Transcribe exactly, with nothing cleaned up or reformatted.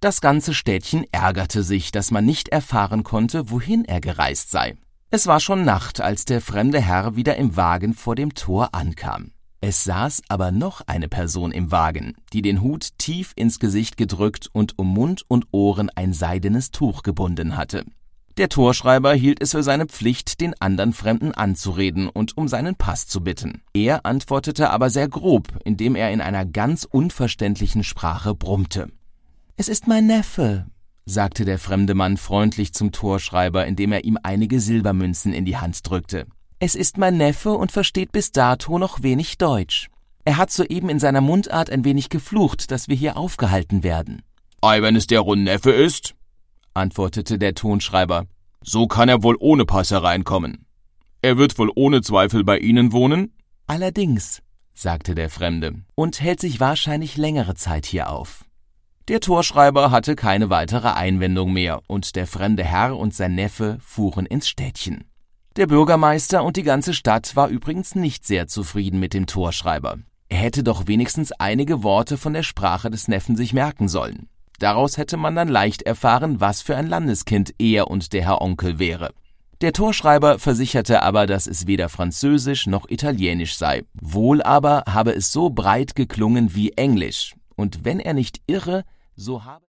Das ganze Städtchen ärgerte sich, dass man nicht erfahren konnte, wohin er gereist sei. Es war schon Nacht, als der fremde Herr wieder im Wagen vor dem Tor ankam. Es saß aber noch eine Person im Wagen, die den Hut tief ins Gesicht gedrückt und um Mund und Ohren ein seidenes Tuch gebunden hatte. Der Torschreiber hielt es für seine Pflicht, den anderen Fremden anzureden und um seinen Pass zu bitten. Er antwortete aber sehr grob, indem er in einer ganz unverständlichen Sprache brummte. »Es ist mein Neffe«, sagte der fremde Mann freundlich zum Torschreiber, indem er ihm einige Silbermünzen in die Hand drückte. »Es ist mein Neffe und versteht bis dato noch wenig Deutsch. Er hat soeben in seiner Mundart ein wenig geflucht, dass wir hier aufgehalten werden.« »Ei, wenn es der Neffe ist«, antwortete der Tonschreiber, »so kann er wohl ohne Pass hereinkommen. Er wird wohl ohne Zweifel bei Ihnen wohnen?« »Allerdings«, sagte der Fremde, »und hält sich wahrscheinlich längere Zeit hier auf.« Der Torschreiber hatte keine weitere Einwendung mehr, und der fremde Herr und sein Neffe fuhren ins Städtchen. Der Bürgermeister und die ganze Stadt war übrigens nicht sehr zufrieden mit dem Torschreiber. Er hätte doch wenigstens einige Worte von der Sprache des Neffen sich merken sollen. Daraus hätte man dann leicht erfahren, was für ein Landeskind er und der Herr Onkel wäre. Der Torschreiber versicherte aber, dass es weder Französisch noch Italienisch sei. Wohl aber habe es so breit geklungen wie Englisch. Und wenn er nicht irre, so habe